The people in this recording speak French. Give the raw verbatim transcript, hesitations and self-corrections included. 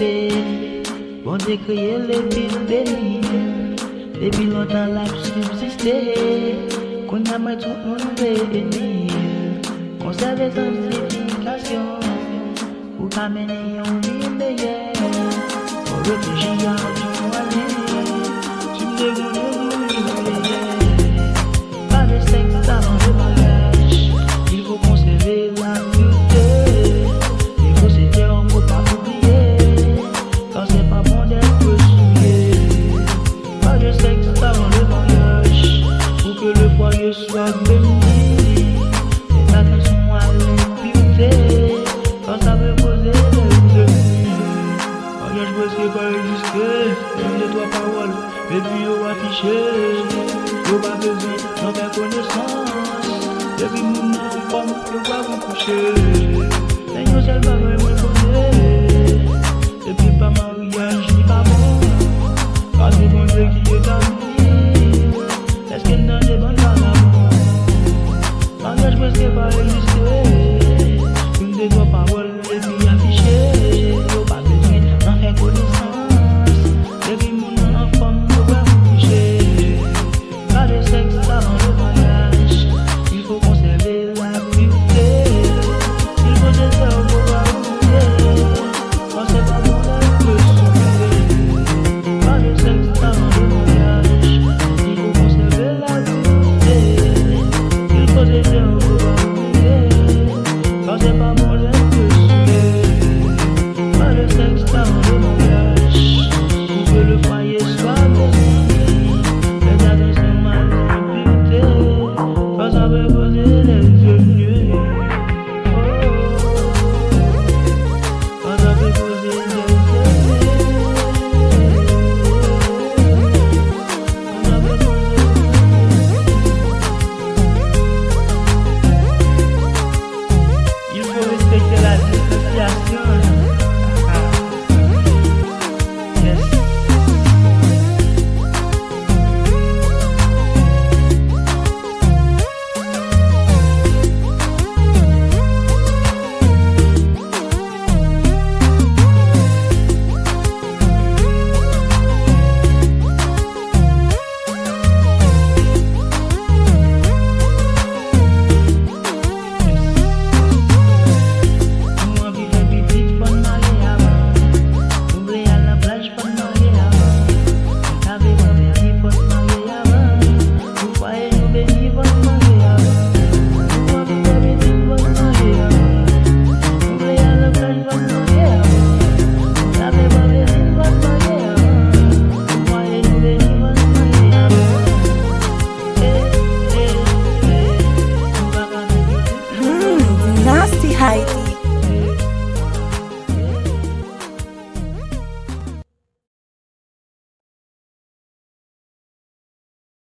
fait. Bon Dieu créé les villes bénies. Depuis longtemps la subsisté. Qu'on a mis tout nous béni. Conserver sanctification. Pour qu'amener un vie meilleur. Pour réfléchir à tout aller. Tu me dégoûtes. Pas de sexe avant le mariage. Il faut conserver la pureté. Il faut se dire on peut pas oublier. Quand c'est pas bon d'être souillé. Pas de sexe avant le mariage. Pour que le foyer soit béni. Et attention à l'impureté. Quand ça veut poser le demi. Mariage presque pas exister. Une de trois paroles. Et puis on affiché. Y'a pas besoin d'en faire connaissance. Depuis mon nom, comme je vois vous coucher. Mais nous seulement,